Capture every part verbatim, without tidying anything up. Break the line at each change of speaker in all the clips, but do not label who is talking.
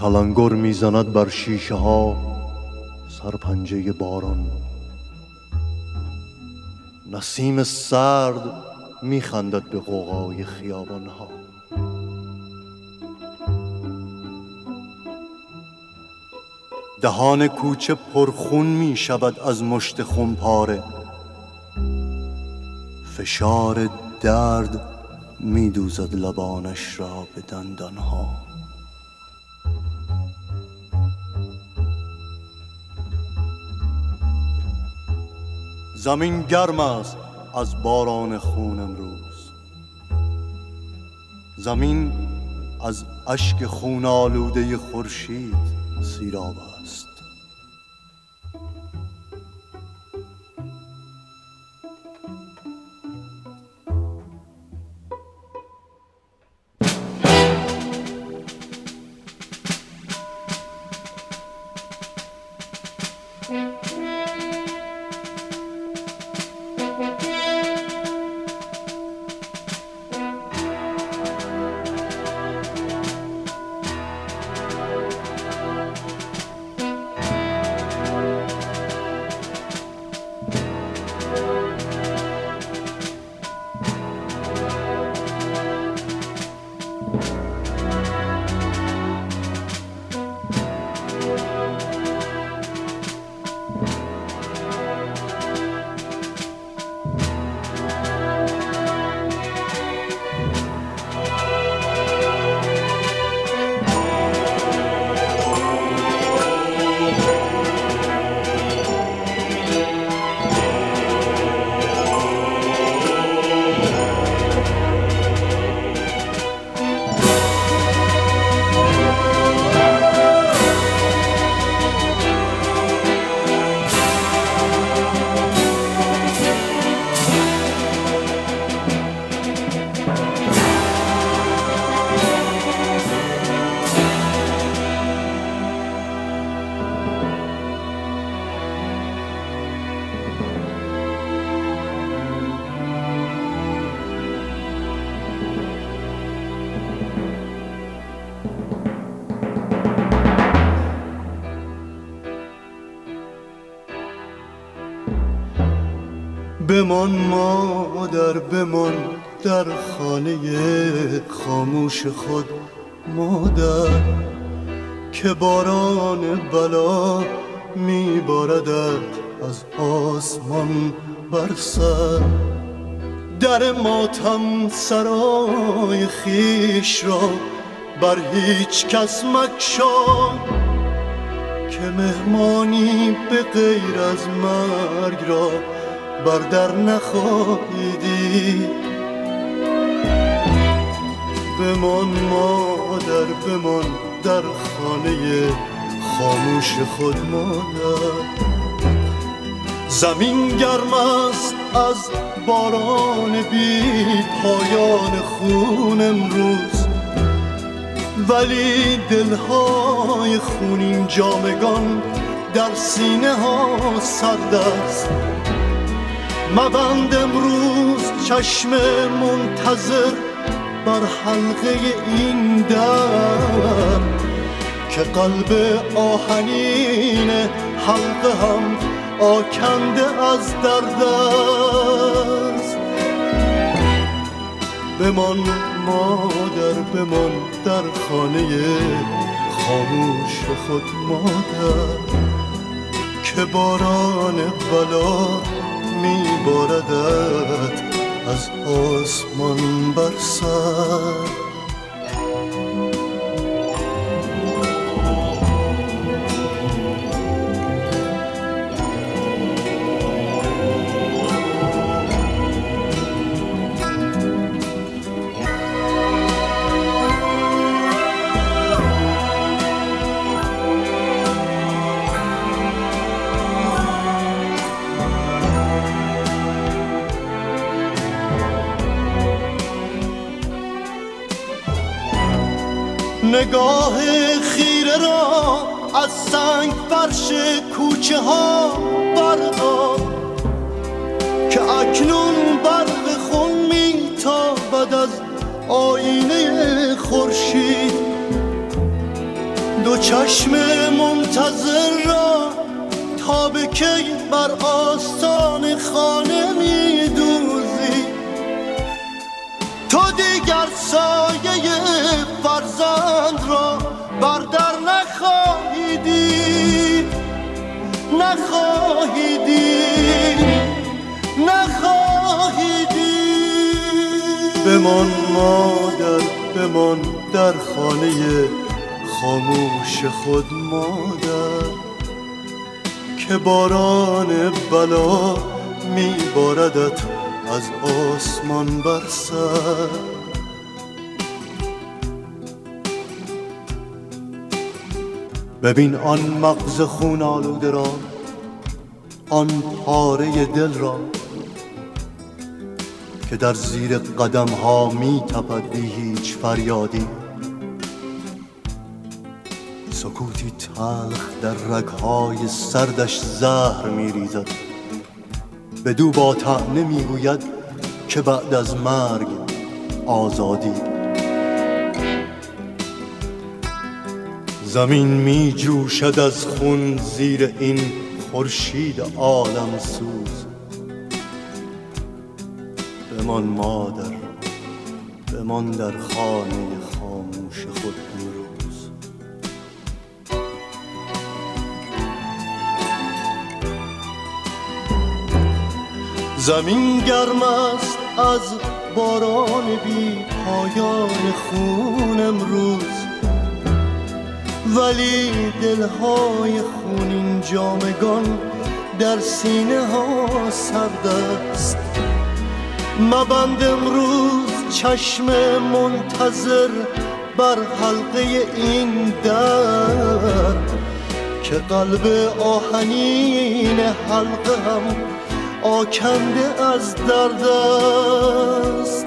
تلنگر میزند بر شیشه ها سرپنجه باران. نسیم سرد میخندد به غوغای خیابان ها. دهان کوچه پرخون می شود از مشت خونپاره. فشار درد می دوزد لبانش را به دندان ها. زمین گرم است از باران خون امروز. زمین از اشک خون آلوده خورشید سیراب است. بمان مادر بمان در خانه خاموش خود مادر، که باران بلا میباردد از آسمان بر سر. در ماتم سرای خیش را بر هیچ کس مگشا، که مهمانی به غیر از مرگ را بر در نخواهی دید. بمان مادر بمان در خانه خاموش خود مادر. زمین گرم است از باران بی پایان خون امروز، ولی دلهای خونین جامگان در سینه ها سرد است. مبند امروز چشم منتظر بر حلقه این در، که قلب آهنین حلقه هم آکنده از درد است. بمان مادر بمان در خانه خاموش خود مادر، که باران بلا میباردد از آسمان بر سر. نگاه خیره را از سنگ فرش کوچه ها بردار، که اکنون برق خون میتابد از آینه خورشید. دو چشم منتظر را تا به کی بر آستان خانه می دوزی. تو دیگر سایه فرزند را بر در نخواهی دید، نخواهی دید، نخواهی دید. بمان مادر، بمان در خانه خاموش خود مادر، که باران بلا می باردت از آسمان بر سر. ببین آن مغز خون آلوده را، آن پاره دل را که در زیر قدم ها می تپد بی هیچ فریادی. سکوتی تلخ در رگهای سردش زهر می ریزد، بدو با طعنه می گوید که بعد از مرگ آزادی. زمین می جوشد از خون زیر این خورشید عالم سوز. بمان مادر، بمان در خانه خاموش خود امروز. زمین گرم است از باران بی پایان خون امروز، ولی دلهای خونین جامگان در سینه ها سرد است. مبند امروز چشم منتظر بر حلقه این در، که قلب آهنین حلقه هم آکنده از درد است.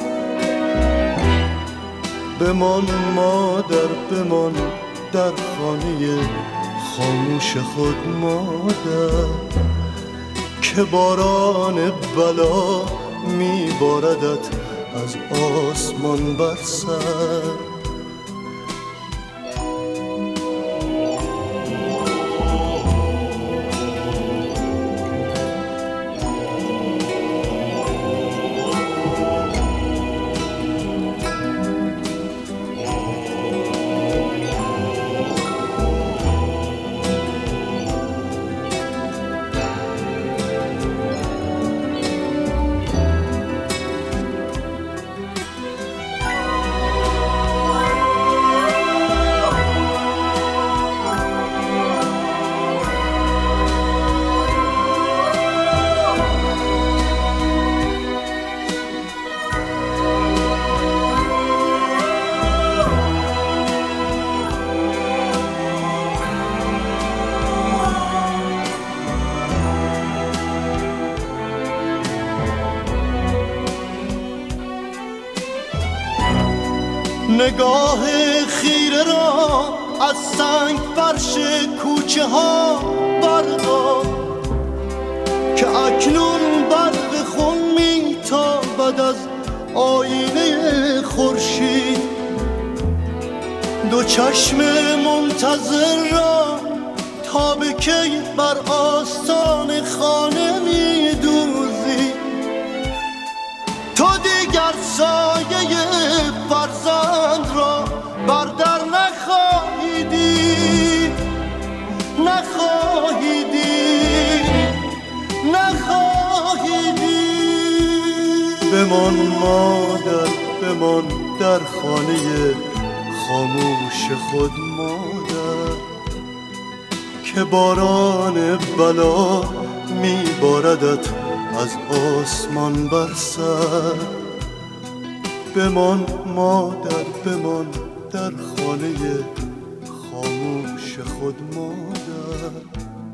بمان مادر، بمان در خانه خاموش خود مادر، که باران بلا می باردت از آسمان بر سر. نگاه خیره را از سنگ فرش کوچه ها بردار، که اکنون برق خون می تابد از آینه خورشید. دو چشم منتظر را تا به کی بر آستان خانه می دوزی. تو دیگر سایه فرزند را بر در نخواهی دید، نخواهی دید، نخواهی دید. بمان مادر، بمان در خانه خاموش خود مادر، که باران بلا می باردت از آسمان بر سر. بمان مادر، بمان در خانه خاموش خود مادر.